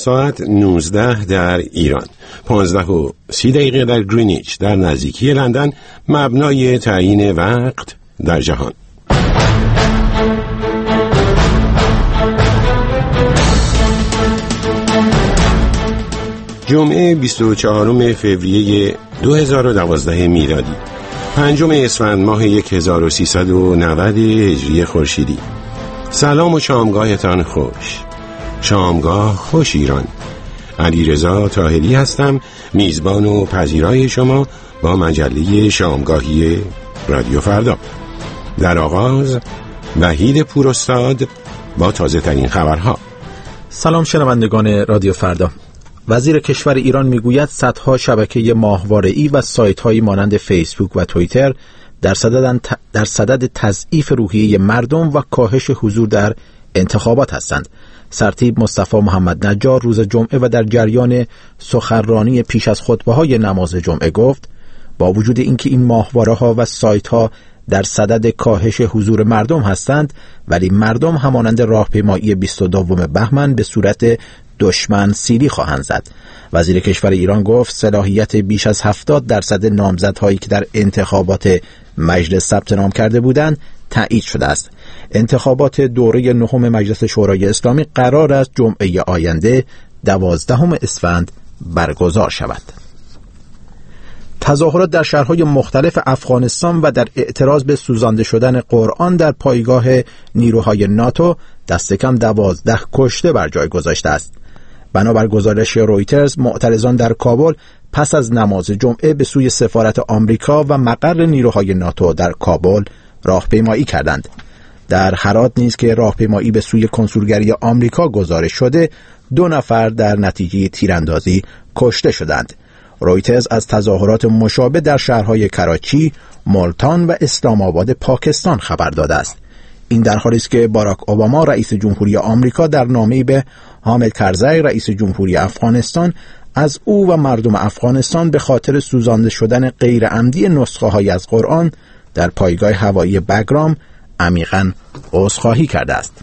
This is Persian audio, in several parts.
ساعت 19 در ایران، 15:30 در گرینیچ در نزدیکی لندن، مبنای تعیین وقت در جهان. جمعه 24 فوریه 2012 میلادی، 5 اسفند ماه 1390 هجری خورشیدی. سلام و شامگاهتان خوش. شامگاه خوش ایران. علیرضا طاهری هستم، میزبان و پذیرای شما با مجله شامگاهی رادیو فردا. در آغاز وحید پوراستاد با تازه ترین خبرها. سلام شنوندگان رادیو فردا. وزیر کشور ایران میگوید صدها شبکه ماهواره‌ای و سایت‌هایی مانند فیسبوک و توییتر در صدد تضعیف روحیه مردم و کاهش حضور در انتخابات هستند. سرتیپ مصطفی محمد نجار روز جمعه و در جریان سخنرانی پیش از خطبه‌های نماز جمعه گفت با وجود اینکه این ماهواره‌ها و سایت‌ها در صدد کاهش حضور مردم هستند، ولی مردم همانند راهپیمایی 22 بهمن به صورت دشمن سیلی خواهند زد. وزیر کشور ایران گفت صلاحیت بیش از 70% نامزدهایی که در انتخابات مجلس ثبت نام کرده بودند تایید شده است. انتخابات دوره 9 مجلس شورای اسلامی قرار است جمعه آینده 12 اسفند برگزار شود. تظاهرات در شهرهای مختلف افغانستان و در اعتراض به سوزانده شدن قرآن در پایگاه نیروهای ناتو دست کم 12 کشته بر جای گذاشته است. بنابر گزارش رویترز، معترضان در کابل پس از نماز جمعه به سوی سفارت آمریکا و مقر نیروهای ناتو در کابل راهپیمایی کردند. در هرات نیز که راهپیمایی به سوی کنسولگری آمریکا گزارش شده، 2 نفر در نتیجه تیراندازی کشته شدند. رویترز از تظاهرات مشابه در شهرهای کراچی، ملتان و اسلام آباد پاکستان خبر داده است. این در حالی است که باراک اوباما رئیس جمهوری آمریکا در نامه‌ای به حامد کرزی رئیس جمهوری افغانستان از او و مردم افغانستان به خاطر سوزانده شدن غیر عمدی نسخه‌های از قرآن در پایگاه هوایی بگرام عمیقاً عذرخواهی کرده است.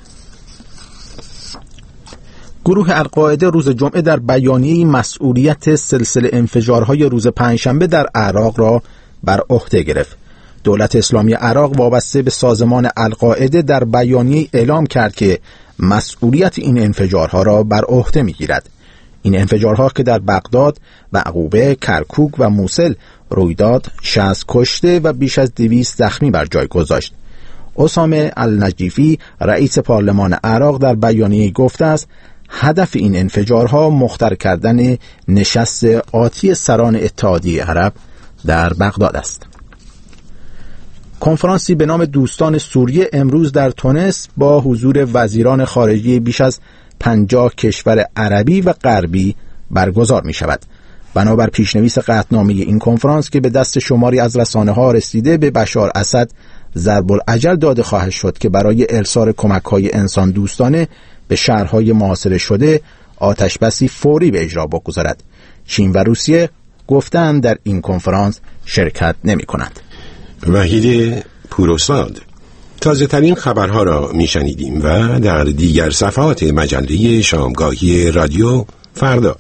گروه القاعده روز جمعه در بیانیه‌ای مسئولیت سلسله انفجارهای روز پنجشنبه در عراق را بر عهده گرفت. دولت اسلامی عراق وابسته به سازمان القاعده در بیانیه‌ای اعلام کرد که مسئولیت این انفجارها را بر عهده می‌گیرد. این انفجارها که در بغداد، بعقوبه، کرکوک و موصل روی داد، 60 کشته و بیش از 200 زخمی بر جای گذاشت. اسامه النجیفی رئیس پارلمان عراق در بیانیه‌ای گفته است هدف این انفجارها مختار کردن نشست آتی سران اتحادیه عرب در بغداد است. کنفرانسی به نام دوستان سوریه امروز در تونس با حضور وزیران خارجه بیش از 50 کشور عربی و غربی برگزار می شود. بنابر پیشنویس قطعنامه این کنفرانس که به دست شماری از رسانه‌ها رسیده، به بشار اسد ضرب الاجل داده خواهد شد که برای ارسال کمک‌های انسان دوستانه به شهرهای محاصره شده آتش بسی فوری به اجرا بگذارد. چین و روسیه گفتند در این کنفرانس شرکت نمی‌کنند. وحید پوراستاد. تازه ترین خبرها را میشنیدیم و در دیگر صفحات مجله شامگاهی رادیو فردا.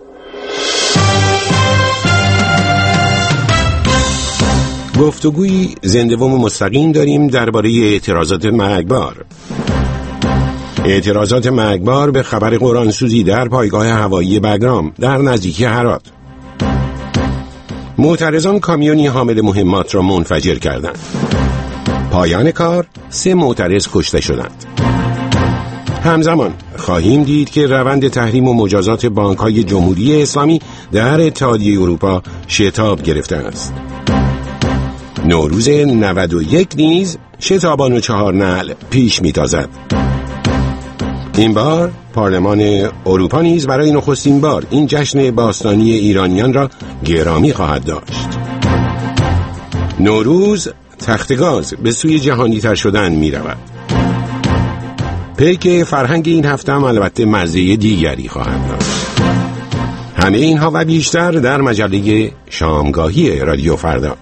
گفتگویی زنده و مستقیم داریم درباره اعتراضات مرگبار. اعتراضات مرگبار به خبر قرآنسوزی در پایگاه هوایی بگرام در نزدیکی هرات. معترضان کامیونی حامل مهمات را منفجر کردند. پایان کار 3 معترض کشته شدند. همزمان خواهیم دید که روند تحریم و مجازات بانک‌های جمهوری اسلامی در اتحادیه اروپا شتاب گرفته است. نوروز 91 نیز شتابان و 4 نعل پیش می‌تازد. این بار پارلمان اروپا نیز برای نخستین بار این جشن باستانی ایرانیان را گرامی خواهد داشت. نوروز تختگاز به سوی جهانی تر شدن می رود. پیک فرهنگ این هفته هم البته مزه دیگری خواهد داشت. همه اینها و بیشتر در مجله شامگاهی رادیو فردا.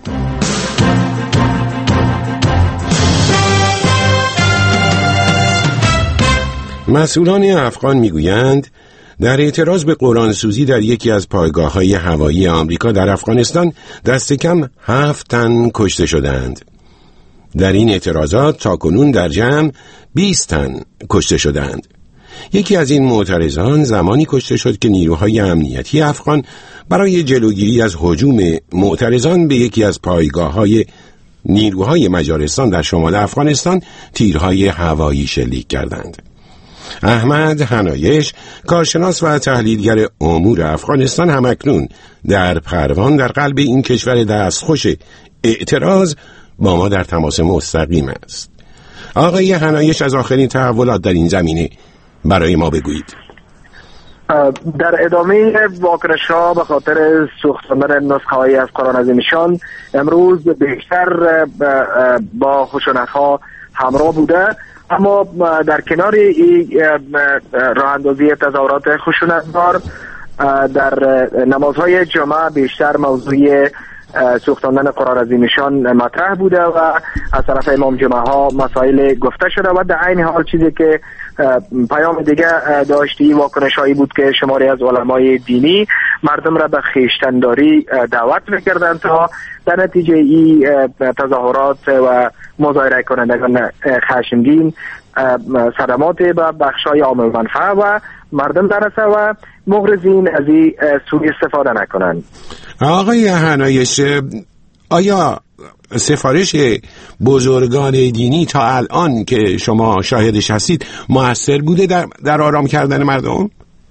مسئولان افغان میگویند در اعتراض به قرآنسوزی در یکی از پایگاه‌های هوایی آمریکا در افغانستان دست کم 7 تن کشته شدند. در این اعتراضات تاکنون در جمع 20 تن کشته شدند. یکی از این معترضان زمانی کشته شد که نیروهای امنیتی افغان برای جلوگیری از هجوم معترضان به یکی از پایگاه‌های نیروهای مجارستان در شمال افغانستان تیرهای هوایی شلیک کردند. احمد حنایش، کارشناس و تحلیلگر امور افغانستان، همکنون در پروان در قلب این کشور دستخوش اعتراض با ما در تماس مستقیم است. آقای حنایش، از آخرین تحولات در این زمینه برای ما بگویید. در ادامه واکنش‌ها به خاطر سوختاندن نسخه‌های از قرآن عظیم‌شان امروز بیشتر با خشونت‌ها همراه بوده، اما در کنار این راه اندازی تظاهرات خشونت‌بار در نمازهای جمعه بیشتر موضوع سوختاندن قرآن عظیم‌شان مطرح بوده و از طرف امام جمعه ها مسائل گفته شده و در عین حال چیزی که پیام دیگه داشتی واکنش هایی بود که شماری از علمای دینی مردم را به خویشتنداری دعوت میکردند تا در نتیجه این تظاهرات و مظاهره کنندگان خشمگین صدمات به بخشای عامه منفعه و مردم درسه و مغرضین از این سوء استفاده نکنند. آقای حنایش، آیا سفارش بزرگان دینی تا الان که شما شاهدش هستید مؤثر بوده در آرام کردن مردم؟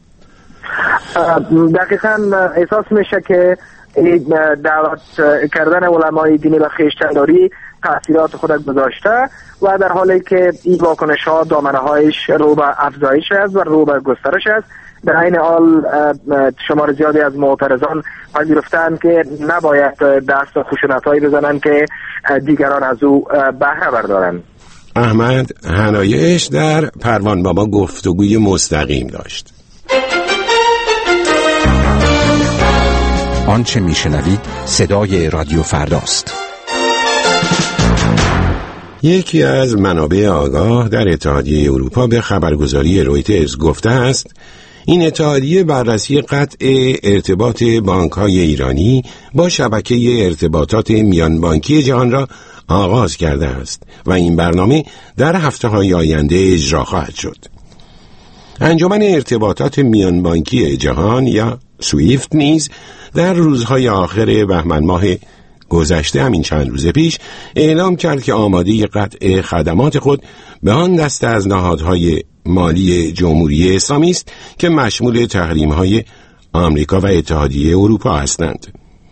دقیقاً احساس میشه که دعوت کردن علمای دینی به خویشتنداری تأثیرات خود گذاشته و در حالی که این واکنش ها دامنه هایش رو به افزایش است و رو به گسترش است، در این حال شمار زیادی از معترضان پذیرفتند که نباید دست خشونت هایی بزنند که دیگران از او بهره بردارند. احمد حنایش در پروان با ما گفتگوی مستقیم داشت. آنچه میشنوید صدای رادیو فرداست. یکی از منابع آگاه در اتحادیه اروپا به خبرگزاری رویترز گفته است این اتحادیه بررسی قطع ارتباط بانک‌های ایرانی با شبکه ارتباطات میان بانکی جهان را آغاز کرده است و این برنامه در هفته‌های آینده اجرا خواهد شد. انجمن ارتباطات میان بانکی جهان یا سویفت نیز در روزهای آخر بهمن ماه گذشته، همین چند روز پیش، اعلام کرد که آماده قطع خدمات خود به آن دسته از نهادهای مالی جمهوری اسلامی است که مشمول تحریم‌های آمریکا و اتحادیه اروپا هستند.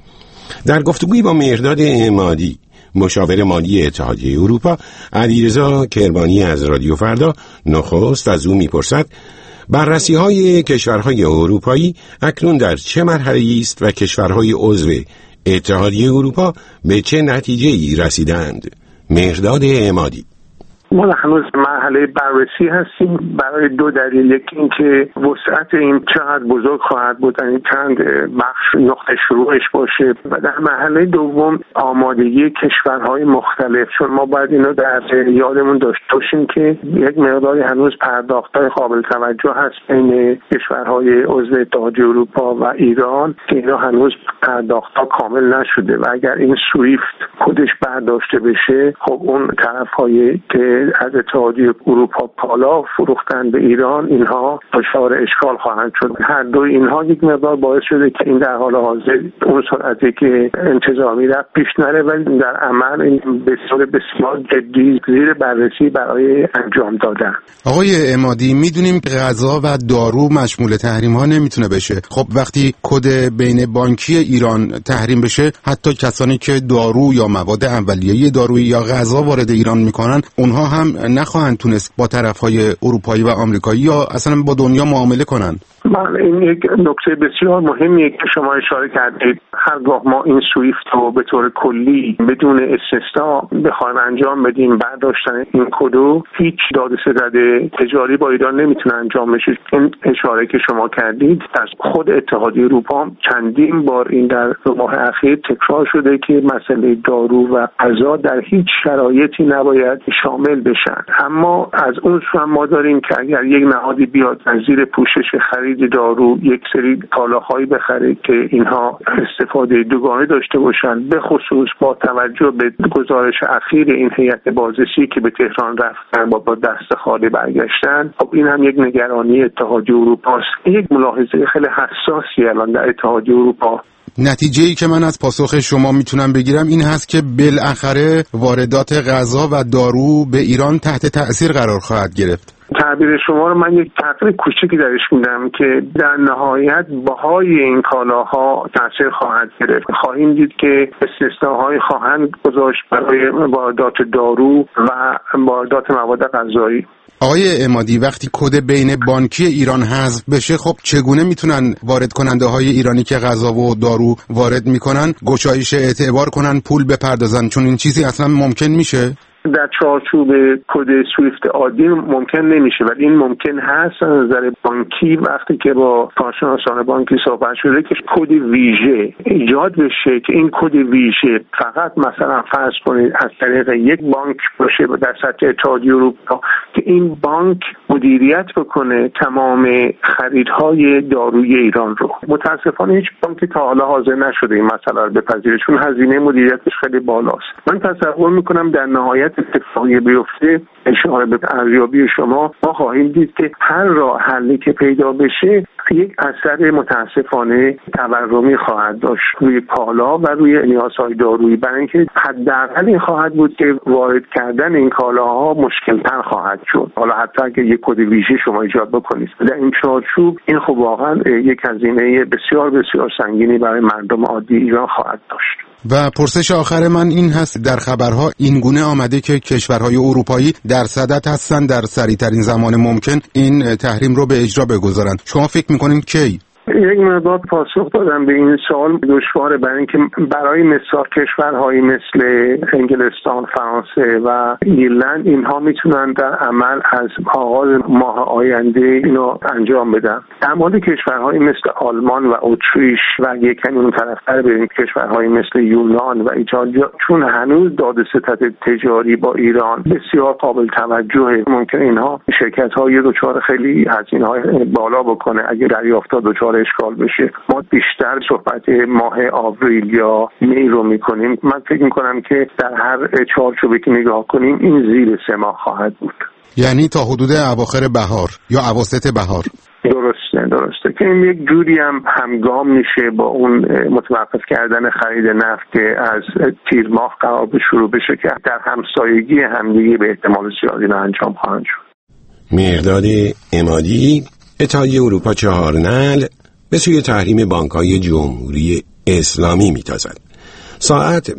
در گفتگویی با مهرداد عمادی، مشاور مالی اتحادیه اروپا، علیرضا کرمانی از رادیو فردا نخست از او می‌پرسد بررسی‌های کشورهای اروپایی اکنون در چه مرحله‌ای است و کشورهای عضو اتحادیه اروپا به چه نتیجه‌ای رسیدند؟ مهرداد عمادی: ما هنوز مرحله بررسی هستیم برای دو دلیل. یکی این که وسعت این چقدر بزرگ خواهد بود، یعنی چند بخش نقطه شروعش باشه، و در مرحله دوم آمادگی کشورهای مختلف، چون ما باید اینو در یادمون داشته باشیم که یک مقداری هنوز پرداخت‌های قابل توجه هست بین کشورهای عضو اتحادیه اروپا و ایران که اینا هنوز پرداخت‌ها کامل نشده و اگر این سویفت خودش برداشته بشه، خب اون طرف‌هایی که از اتحادیه اروپا کالا فروختن به ایران، اینها دچار اشکال خواهند شد. هر دو اینها یک مقدار باعث شده که این در حال حاضر اون سرعتی که انتظامی رفت پیش نره، ولی در عمل این بسیار جدی زیر بررسی برای انجام دادن. آقای عمادی، میدونیم غذا و دارو مشمول تحریم ها نمیتونه بشه. خب وقتی کد بین بانکی ایران تحریم بشه، حتی کسانی که دارو یا مواد اولیه دارویی یا غذا وارد ایران میکنن، اونها هم نخواهند تونست با طرفهای اروپایی و آمریکایی یا اصلا با دنیا معامله کنن. این یک نکته بسیار مهمیه که شما اشاره کردید. هرگاه ما این سویفت رو به طور کلی بدون استثنا بخوایم انجام بدیم، برداشتن این کدو، هیچ دادستد تجاری با ایران نمیتونه انجام بشه. این اشاره که شما کردید از خود اتحادیه اروپا چندین بار این در ماه اخیر تکرار شده که مسئله دارو و غذا در هیچ شرایطی نباید شامل شامل بشن. اما از اون سو ما داریم که اگر یک نهادی بیاد از زیر پوشش خرید دارو یک سری کالاهایی بخره که اینها استفاده دوگانه داشته باشن، به خصوص با توجه به گزارش اخیر این هیئت بازرسی که به تهران رفتن با دست خالی برگشتن، خب این هم یک نگرانی اتحادیه اروپا است. یک ملاحظه خیلی حساسی الان در اتحادیه اروپا. نتیجه‌ای که من از پاسخ شما میتونم بگیرم این هست که بالاخره واردات غذا و دارو به ایران تحت تأثیر قرار خواهد گرفت. تعبیر شما رو من یک تقریر کوچکی درش میدم که در نهایت بهای این کالاها تأثیر خواهد گرفت. خواهیم دید که استثناء‌های خواهند گذاشت برای واردات دارو و واردات مواد غذایی. آقای عمادی، وقتی کد بین بانکی ایران حذف بشه، خب چگونه میتونن وارد کننده های ایرانی که غذا و دارو وارد میکنن گشایش اعتبار کنن، پول بپردازن؟ چون این چیزی اصلا ممکن میشه؟ در چارچوب کد سویفت عادی ممکن نمیشه، ولی این ممکن هست از نظر بانکی. وقتی که با کارشناسان بانکی صحبت شده که کد ویژه ایجاد بشه که این کد ویژه فقط مثلا فرض کنید از طریق یک بانک باشه در سطح اتحادیه اروپا که این بانک مدیریت بکنه تمام خریدهای داروی ایران رو. متاسفانه هیچ بانکی تا حالا حاضر نشده این مسئله رو بپذیره چون هزینه مدیریتش خیلی بالاست. من تصور میکنم در نهایت اتفاقی بیفته، اشاره به ارزیابی شما، ما خواهیم دید که هر راه حلی که پیدا بشه یک اثر متاسفانه تورمی خواهد داشت روی کالا و روی نیازهای دارویی، برای اینکه حداقل این خواهد بود که وارد کردن این کالاها مشکل‌تر خواهد شد. حالا حتی اگه یک کد ویژه شما ایجاد بکنید در این چارچوب، این خب واقعا یک هزینه بسیار بسیار سنگینی برای مردم عادی ایران خواهد داشت. و پرسش آخر من این هست، در خبرها این گونه آمده که کشورهای اروپایی در صدد هستن در سریع‌ترین زمان ممکن این تحریم رو به اجرا بگذارند. شما فکر می‌کنین کی؟ یک مقدار پاسخ دادم به این سوال دشواره، برای اینکه برای مثال کشورهایی مثل انگلستان، فرانسه و ایرلند اینها میتونن در عمل از آغاز ماه آینده اینو انجام بدن. در مورد کشورهایی مثل آلمان و اتریش و یک کمی اون طرفتر بریم کشورهایی مثل یونان و ایتالیا، چون هنوز داده‌ستد تجاری با ایران بسیار قابل توجهه، ممکن اینها شرکت‌های دچار خیلی هزینه‌های بالا بکنه اگه دریافت‌ها دچار اشکال بشه. ما بیشتر صحبت ماه آوریل یا می رو میکنیم. من فکر میکنم که در هر چارچوبی که نگاه کنیم این زیر 3 ماه خواهد بود، یعنی تا حدود اواخر بهار یا اواسط بهار. درسته که این یک جوری هم همگام میشه با اون متوقف کردن خرید نفت که از تیر ماه قرار به شروع بشه که در همسایگی همدیگه به احتمال زیادی انجام خواهند شد. مهرداد عمادی، اتحادیه اروپا 4 نعل به سوی تحریم بانک‌های جمهوری اسلامی میتازد. ساعت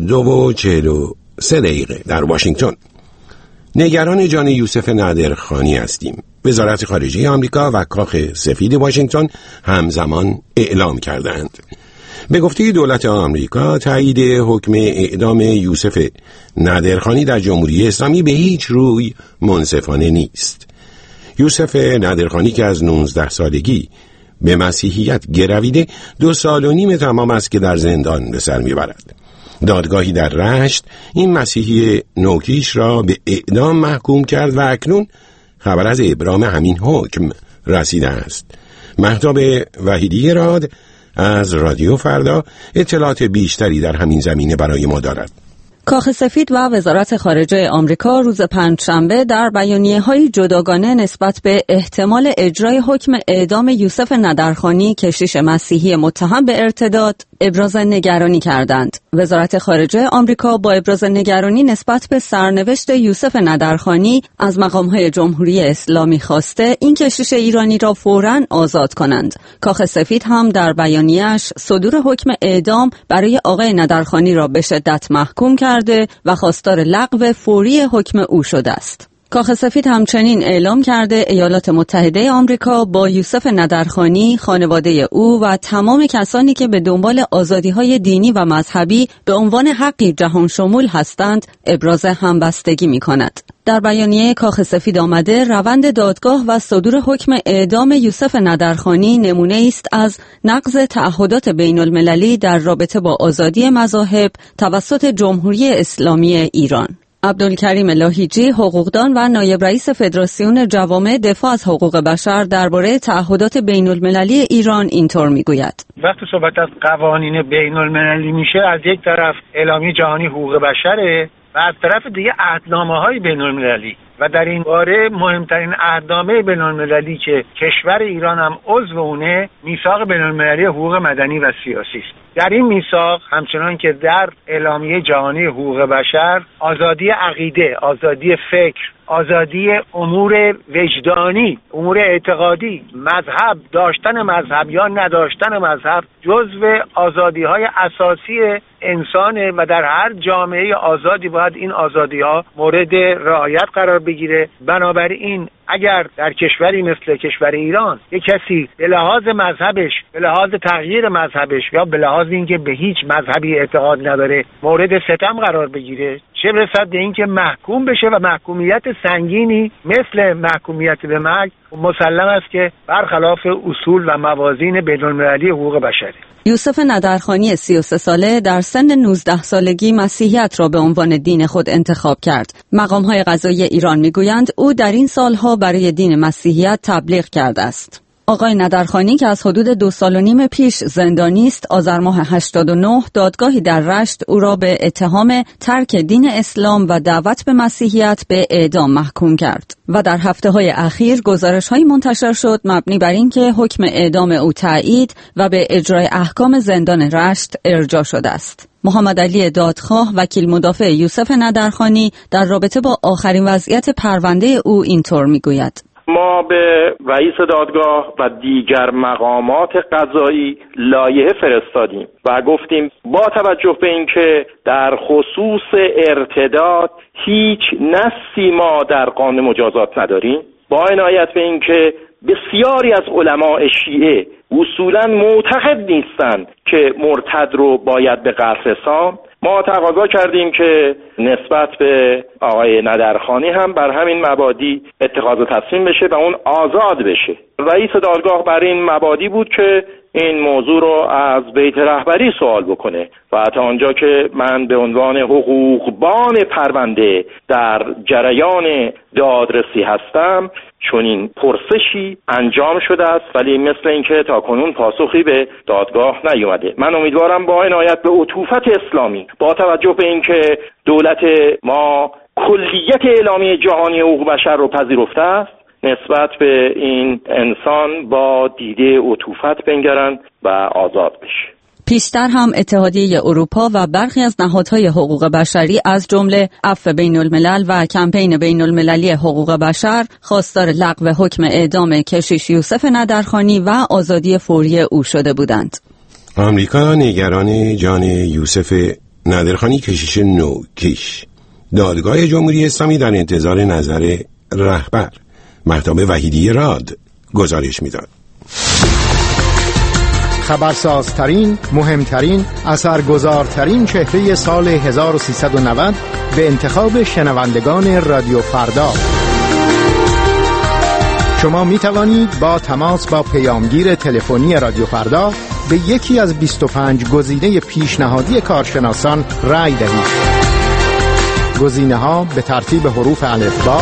22:43 در واشنگتن. نگران جان یوسف نادرخانی هستیم. وزارت خارجه آمریکا و کاخ سفید واشنگتن همزمان اعلام کردند. به گفته دولت آمریکا، تایید حکم اعدام یوسف نادرخانی در جمهوری اسلامی به هیچ روی منصفانه نیست. یوسف نادرخانی که از 19 سالگی به مسیحیت گرویده 2 سال و نیم تمام است که در زندان به سر میبرد. دادگاهی در رشت این مسیحی نوکیش را به اعدام محکوم کرد و اکنون خبر از ابرام همین حکم رسیده است. مهتاب وحیدی راد از رادیو فردا اطلاعات بیشتری در همین زمینه برای ما دارد. کاخ سفید و وزارت خارجه آمریکا روز پنجشنبه در بیانیه‌های جداگانه نسبت به احتمال اجرای حکم اعدام یوسف نادرخانی کشیش مسیحی متهم به ارتداد ابراز نگرانی کردند. وزارت خارجه آمریکا با ابراز نگرانی نسبت به سرنوشت یوسف نادرخانی از مقام‌های جمهوری اسلامی خواسته این کشیش ایرانی را فوراً آزاد کنند. کاخ سفید هم در بیانیه‌اش صدور حکم اعدام برای آقای نادرخانی را به شدت محکوم کرده و خواستار لغو فوری حکم او شده است. کاخ سفید همچنین اعلام کرده ایالات متحده آمریکا با یوسف نادرخانی، خانواده او و تمام کسانی که به دنبال آزادی‌های دینی و مذهبی به عنوان حقی جهان شمول هستند ابراز همبستگی می‌کند. در بیانیه کاخ سفید آمده روند دادگاه و صدور حکم اعدام یوسف نادرخانی نمونه است از نقض تعهدات بین المللی در رابطه با آزادی مذاهب توسط جمهوری اسلامی ایران. عبدالکریم لاهیجی، حقوقدان و نایب رئیس فدراسیون جوامع دفاع از حقوق بشر درباره تعهدات بین‌المللی ایران اینطور میگوید: وقتی صحبت از قوانین بین‌المللی میشه، از یک طرف اعلامیه جهانی حقوق بشره و از طرف دیگه عهدنامه‌های بین‌المللی، و در این باره مهمترین عهدنامه بین‌المللی که کشور ایران هم عضو اونه، میثاق بین‌المللی حقوق مدنی و سیاسی است. در این میثاق همچنان که در اعلامیه جهانی حقوق بشر، آزادی عقیده، آزادی فکر، آزادی امور وجدانی، امور اعتقادی، مذهب، داشتن مذهب یا نداشتن مذهب جزو آزادی‌های اساسی انسانه و در هر جامعه آزادی باید این آزادی‌ها مورد رعایت قرار بگیره. بنابراین اگر در کشوری مثل کشور ایران یک کسی به لحاظ مذهبش، به لحاظ تغییر مذهبش یا به لحاظ اینکه به هیچ مذهبی اعتقاد نداره مورد ستم قرار بگیره، چه برسد به اینکه محکوم بشه و محکومیت سنگینی مثل محکومیت به مرگ مسلم است که برخلاف اصول و موازین بین‌المللی حقوق بشره. یوسف ندرخانی 33 ساله در سن 19 سالگی مسیحیت را به عنوان دین خود انتخاب کرد. مقام‌های قضایی ایران می‌گویند او در این سالها برای دین مسیحیت تبلیغ کرده است. آقای ندرخانی که از حدود 2.5 سال پیش زندانی است، آذر ماه 89 دادگاهی در رشت او را به اتهام ترک دین اسلام و دعوت به مسیحیت به اعدام محکوم کرد و در هفته‌های اخیر گزارش‌هایی منتشر شد مبنی بر اینکه حکم اعدام او تایید و به اجرای احکام زندان رشت ارجاع شده است. محمد علی دادخواه، وکیل مدافع یوسف ندرخانی، در رابطه با آخرین وضعیت پرونده او اینطور میگوید: ما به رئیس دادگاه و دیگر مقامات قضایی لایحه فرستادیم و گفتیم با توجه به اینکه در خصوص ارتداد هیچ نصی ما در قانون مجازات نداریم، با عنایت به اینکه بسیاری از علماء شیعه اصولاً معتقد نیستند که مرتد رو باید به قتل رساند، ما تقاضا کردیم که نسبت به آقای ندرخانی هم بر همین مبادی اتخاذ تصمیم بشه و اون آزاد بشه. رئیس دادگاه بر این مبادی بود که این موضوع رو از بیت رهبری سوال بکنه و تا آنجا که من به عنوان حقوقبان پرونده در جریان دادرسی هستم، چون این پرسشی انجام شده است ولی مثل اینکه تاکنون پاسخی به دادگاه نیومده. من امیدوارم با عنایت به عطوفت اسلامی، با توجه به اینکه دولت ما کلیت اعلامیه جهانی حقوق بشر رو پذیرفته است، نسبت به این انسان با دیده عطوفت بنگرند و آزاد بشه. پیشتر هم اتحادیه اروپا و برخی از نهادهای حقوق بشری از جمله عفو بین‌الملل و کمپین بین‌المللی حقوق بشر خواستار لغو حکم اعدام کشیش یوسف ندرخانی و آزادی فوری او شده بودند. آمریکا نگران جان یوسف ندرخانی کشیش نوکیش. دادگاه جمهوری اسلامی در انتظار نظر رهبر مهتاب وحیدی راد گزارش میداد. خبرسازترین، مهمترین، اثرگذارترین چهره سال 1390 به انتخاب شنوندگان رادیو فردا. شما می توانید با تماس با پیامگیر تلفنی رادیو فردا به یکی از 25 گزینه پیشنهادی کارشناسان رأی دهید. گزینه ها به ترتیب حروف الفبا: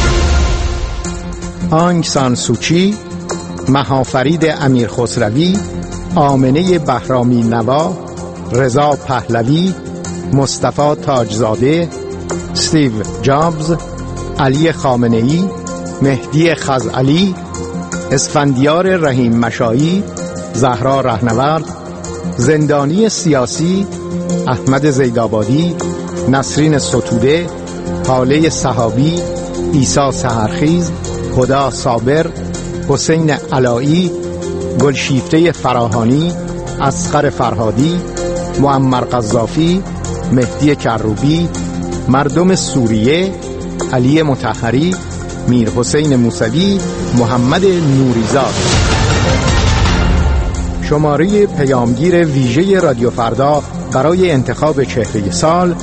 آنگ سان سوچی، مهافرید امیر خسروی، آمنه بهرامی نوا، رضا پهلوی، مصطفی تاجزاده، استیو جابز، علی خامنه‌ای، مهدی خزعلی، اسفندیار رحیم مشایی، زهرا رهنورد، زندانی سیاسی احمد زیدآبادی، نسرین ستوده، هاله صحابی، عیسی سحرخیز، هدا صابر، حسین علایی، گلشیفته فراهانی، اصغر فرهادی، معمر قذافی، مهدی کروبی، مردم سوریه، علی مطهری، میر حسین موسوی، محمد نوریزاد. شماره پیامگیر ویژه رادیو فردا برای انتخاب چهره سال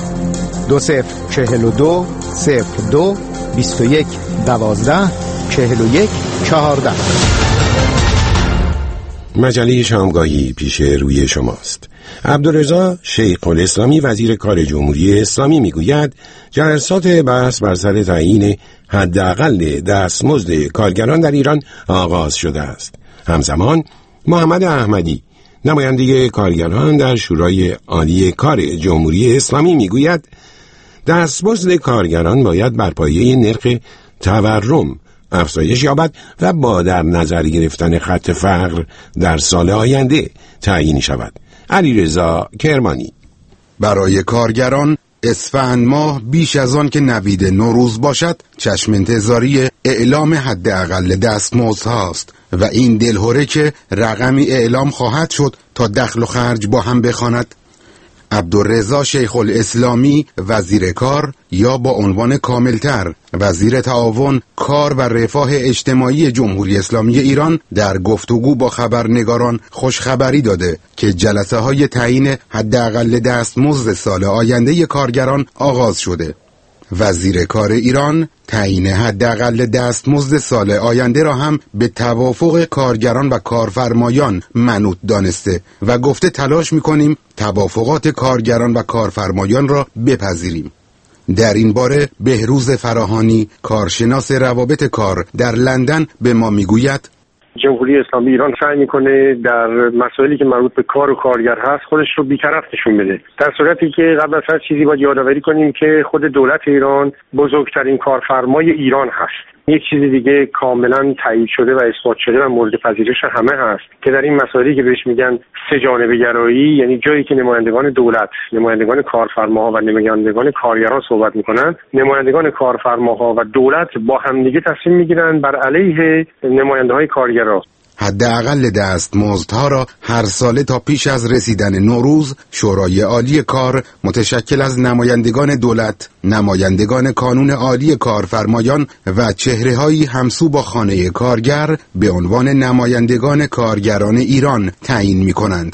2042 02 21 12 41 14. مجله شامگاهی پیش روی شماست. عبدالرضا شیخ الاسلامی وزیر کار جمهوری اسلامی میگوید جلسات بحث بر سر تعیین حداقل دستمزد کارگران در ایران آغاز شده است. همزمان محمد احمدی نماینده کارگران در شورای عالی کار جمهوری اسلامی میگوید دستمزد کارگران باید بر پایه نرخ تورم افزایش یابد و با در نظر گرفتن خط فقر در سال آینده تعیین شود. علیرضا کرمانی: برای کارگران اسفند ماه بیش از آن که نوید نوروز باشد چشم انتظاری اعلام حداقل دستمزد هاست و این دلهره که رقمی اعلام خواهد شد تا دخل و خرج با هم بخواند. عبدالرضا شیخ الاسلامی وزیر کار یا با عنوان کاملتر وزیر تعاون کار و رفاه اجتماعی جمهوری اسلامی ایران در گفتگو با خبرنگاران خوشخبری داده که جلسه های تعیین حداقل دستمزد سال آینده کارگران آغاز شده. وزیر کار ایران تعیین حداقل دستمزد سال آینده را هم به توافق کارگران و کارفرمایان منوط دانسته و گفته تلاش می‌کنیم توافقات کارگران و کارفرمایان را بپذیریم. در این باره بهروز فراهانی کارشناس روابط کار در لندن به ما میگوید جمهوری اسلامی ایران سعی میکنه در مسائلی که مربوط به کار و کارگر هست خودش رو بی‌طرف نشون بده، در صورتی که قبل از هر چیزی باید یادآوری کنیم که خود دولت ایران بزرگترین کارفرمای ایران هست. یک چیز دیگه کاملا تایید شده و اثبات شده و مورد پذیرش همه هست که در این مسائلی که بهش میگن سه جانبه گرایی، یعنی جایی که نمایندگان دولت، نمایندگان کارفرماها و نمایندگان کارگران صحبت میکنن، نمایندگان کارفرماها و دولت با همدیگه تصمیم میگیرن بر علیه نماینده‌های کارگران. حداقل دستمزدها را هر ساله تا پیش از رسیدن نوروز شورای عالی کار متشکل از نمایندگان دولت، نمایندگان کانون عالی کارفرمایان و چهره‌هایی همسو با خانه کارگر به عنوان نمایندگان کارگران ایران تعیین می‌کنند.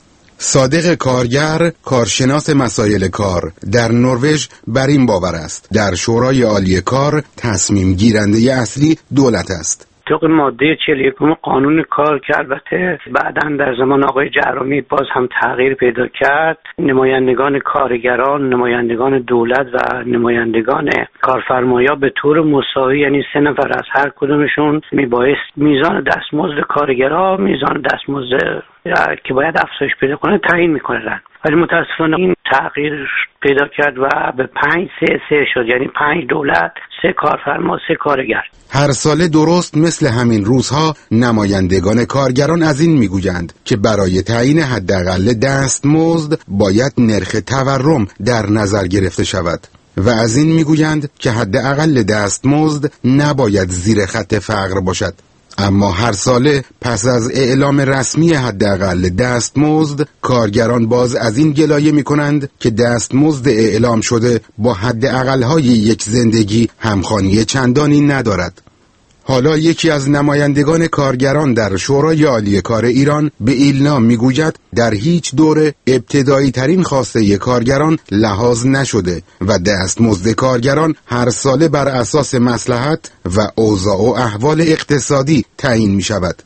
صادق کارگر کارشناس مسائل کار در نروژ بر این باور است در شورای عالی کار تصمیم گیرنده اصلی دولت است. طبق ماده 41 قانون کار که البته بعداً در زمان آقای جهرمی باز هم تغییر پیدا کرد، نمایندگان کارگران، نمایندگان دولت و نمایندگان کارفرمایا به طور مساوی، یعنی 3 نفر از هر کدومشون میبایست میزان دستمزد کارگرها، میزان دستمزد که باید افزایش پیدا کنه تعیین میکنن. ولی متاسفانه این تغییر پیدا کرد و به 5-3-3 شد، یعنی 5 دولت، 3 کارفرما، 3 کارگر. هر ساله درست مثل همین روزها نمایندگان کارگران از این میگویند که برای تعیین حداقل دستمزد باید نرخ تورم در نظر گرفته شود و از این میگویند که حداقل دستمزد نباید زیر خط فقر باشد. اما هر ساله پس از اعلام رسمی حداقل دستمزد کارگران باز از این گلایه می‌کنند که دستمزد اعلام شده با حداقل‌های یک زندگی همخوانی چندانی ندارد. حالا یکی از نمایندگان کارگران در شورای عالی کار ایران به ایلنا میگوید در هیچ دوره ابتدایی ترین خواسته کارگران لحاظ نشده و دستمزد کارگران هر ساله بر اساس مصلحت و اوضاع و احوال اقتصادی تعیین می شود.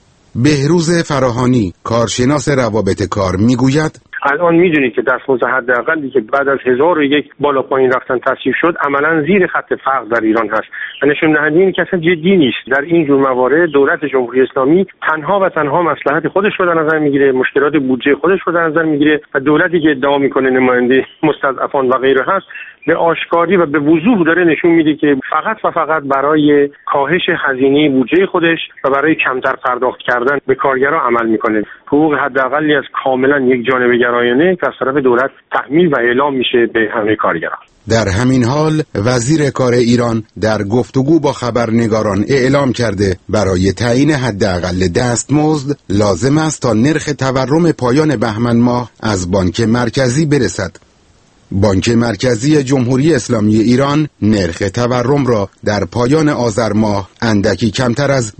بهروز فراهانی کارشناس روابط کار میگوید الان میدونید که دستمزد حداقلی که بعد از 1001 بالا پایین رفتن تصویب شد عملا زیر خط فقر در ایران هست و نشون دهنده اینه که اصلا جدی نیست. در این جور موارد دولت جمهوری اسلامی تنها و تنها مصلحت خودش رو در نظر میگیره، مشکلات بودجه خودش رو در نظر میگیره و دولتی که ادعا میکنه نماینده مستضعفان و غیره هست به آشکاری و به وضوح داره نشون میده که فقط و فقط برای کاهش هزینه بودجه خودش و برای کمتر پرداخت کردن به کارگرها عمل میکنه. حقوق حداقلی از کاملا یک جانبه گرایانه که از طرف دولت تحمیل و اعلام میشه به همه کارگران. در همین حال وزیر کار ایران در گفتگو با خبرنگاران اعلام کرده برای تعیین حداقل دستمزد لازم است تا نرخ تورم پایان بهمن ماه از بانک مرکزی برسد. بانک مرکزی جمهوری اسلامی ایران نرخ تورم را در پایان آذر ماه اندکی کمتر از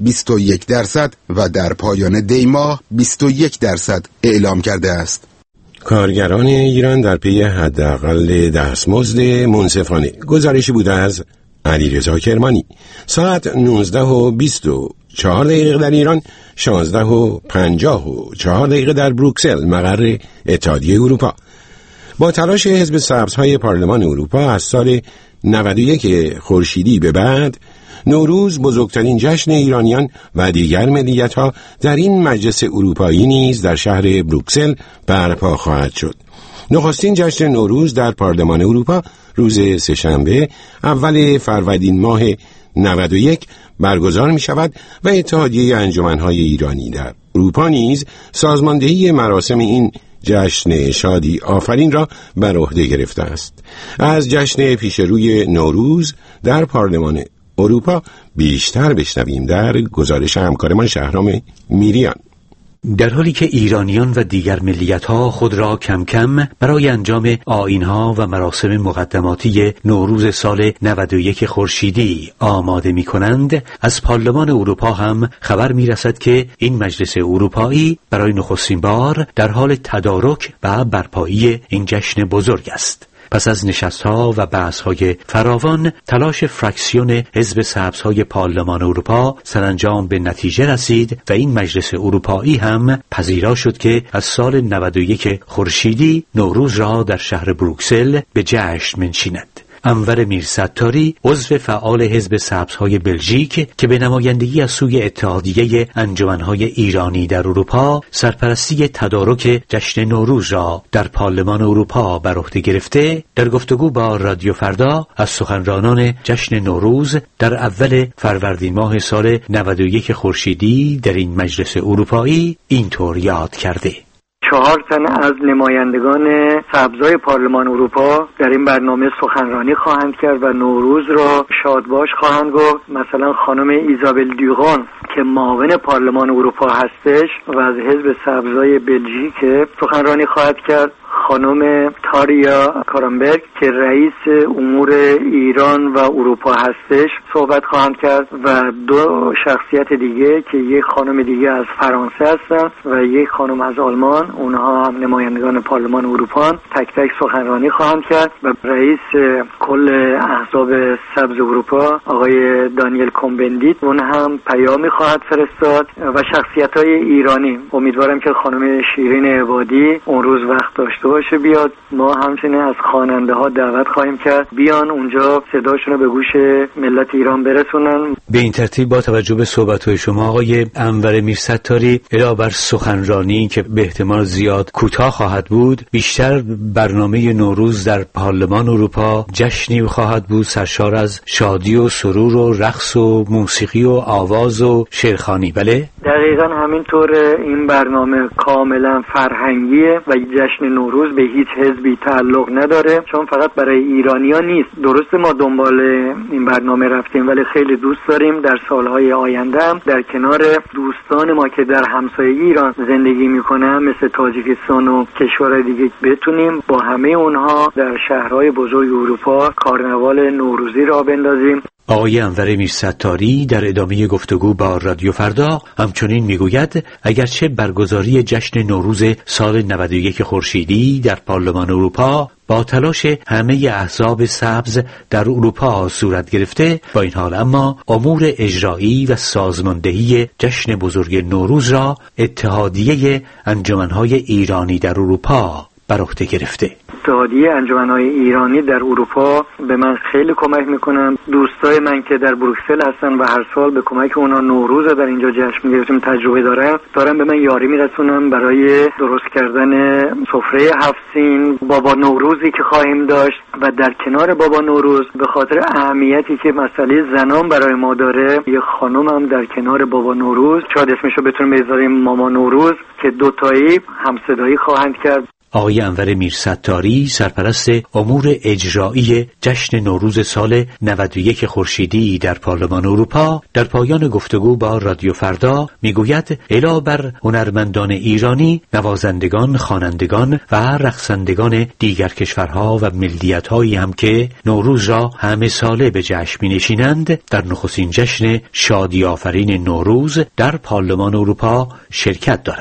21% و در پایان دی ماه 21% اعلام کرده است. کارگران ایران در پی حداقل دستمزد منصفانه. گزارشی بود از علیرضا کرمانی. ساعت 19:20 4 دقیقه در ایران، 16:54 در بروکسل مقر اتحادیه اروپا. با تلاش حزب سبزهای پارلمان اروپا از سال 91 خورشیدی به بعد، نوروز بزرگترین جشن ایرانیان و دیگر ملیت‌ها در این مجلس اروپایی نیز در شهر بروکسل برپا خواهد شد. نخستین جشن نوروز در پارلمان اروپا روز سه‌شنبه اول فروردین ماه 91 برگزار می شود و اتحادیه انجمن‌های ایرانی در اروپا نیز سازماندهی مراسم این جشن شادی آفرین را بر عهده گرفته است. از جشن پیشروی نوروز در پارلمان اروپا بیشتر بشنویم در گزارش همکارمان شهرام میریان. در حالی که ایرانیان و دیگر ملیت‌ها خود را کم کم برای انجام آیین‌ها و مراسم مقدماتی نوروز سال 91 خورشیدی آماده می‌کنند، از پارلمان اروپا هم خبر می‌رسد که این مجلس اروپایی برای نخستین بار در حال تدارک و برپایی این جشن بزرگ است. پس از نشست‌ها و بحث‌های فراوان، تلاش فراکسیون حزب سبزهای پارلمان اروپا سرانجام به نتیجه رسید و این مجلس اروپایی هم پذیرا شد که از سال 91 خورشیدی نوروز را در شهر بروکسل به جشن منشیند. انور میرستاری، عضو فعال حزب سبزهای بلژیک که به نمایندگی از سوی اتحادیه انجمن‌های ایرانی در اروپا سرپرستی تدارک جشن نوروز را در پارلمان اروپا بر عهده گرفته، در گفتگو با رادیو فردا از سخنرانان جشن نوروز در اول فروردین ماه سال 91 خورشیدی در این مجلس اروپایی اینطور یاد کرده: 4 تن از نمایندگان سبزای پارلمان اروپا در این برنامه سخنرانی خواهند کرد و نوروز را شادباش خواهند گفت. مثلا خانم ایزابل دیوغان که معاون پارلمان اروپا هستش و از حزب سبزای بلژیک سخنرانی خواهد کرد. خانم تاریا کارامبرگ که رئیس امور ایران و اروپا هستش صحبت خواهند کرد و 2 شخصیت دیگه که یک خانم دیگه از فرانسه هستن و یک خانم از آلمان، اونها هم نمایندگان پارلمان اروپا، تک تک سخنرانی خواهند کرد و رئیس کل احزاب سبز اروپا آقای دانیل کومبندیت اون هم پیامی خواهد فرستاد و شخصیت‌های ایرانی. امیدوارم که خانم شیرین عبادی اون روز وقت داشته باشه بیاد. ما همچنین از خواننده ها دعوت خواهیم کرد بیان اونجا صداشون رو به گوش ملت ایران برسونن. به این ترتیب با توجه به صحبت‌های شما آقای انور میرستاری، علاوه بر سخنرانی که به احتمال زیاد کوتاه خواهد بود، بیشتر برنامه نوروز در پارلمان اروپا جشنی خواهد بود سرشار از شادی و سرور و رقص و موسیقی و آواز و شعرخوانی. بله دقیقاً همینطور. این برنامه کاملا فرهنگیه و جشن نوروز به هیچ حزبی تعلق نداره، چون فقط برای ایرانیان نیست. درسته ما دنبال این برنامه رفتیم ولی خیلی دوست داریم در سالهای آینده هم در کنار دوستان ما که در همسایگی ایران زندگی میکنن مثل تاجیکستان و کشورهای دیگه بتونیم با همه اونها در شهرهای بزرگ اروپا کارناوال نوروزی را بندازیم. آقای انور میرستاری در ادامه گفتگو با رادیو فردا همچنین میگوید اگرچه برگزاری جشن نوروز سال 91 خورشیدی در پارلمان اروپا با تلاش همه احزاب سبز در اروپا صورت گرفته، با این حال اما امور اجرایی و سازماندهی جشن بزرگ نوروز را اتحادیه انجمن‌های ایرانی در اروپا بر عهده گرفته. اتحادیه انجمن‌های ایرانی در اروپا به من خیلی کمک میکنن. دوستای من که در بروکسل هستن و هر سال به کمک اونا نوروز در اینجا جشن میگیریم تجربه دارن به من یاری میرسونن برای درست کردن سفره 7 سین، بابا نوروزی که خواهیم داشت و در کنار بابا نوروز به خاطر اهمیتی که مسئله زنان برای ما داره، یه خانم هم در کنار بابا نوروز، شاید اسمشو بتونیم بذاریم ماما نوروز، که دوتایی همصدایی خواهند کرد. آقای انور میرستاری، سرپرست امور اجرایی جشن نوروز سال 91 خورشیدی در پارلمان اروپا، در پایان گفتگو با رادیو فردا میگوید علاوه بر هنرمندان ایرانی، نوازندگان، خوانندگان و رقصندگان دیگر کشورها و ملیت‌هایی هم که نوروز را همه ساله به جشن می‌نشینند، در نخستین جشن شادی آفرین نوروز در پارلمان اروپا شرکت دارند.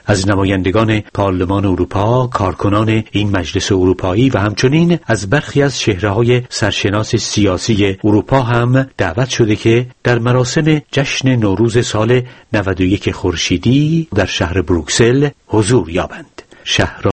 از نمایندگان پارلمان اروپا، کارکنان این مجلس اروپایی و همچنین از برخی از چهره‌های سرشناس سیاسی اروپا هم دعوت شده که در مراسم جشن نوروز سال 91 خورشیدی در شهر بروکسل حضور یابند. شهر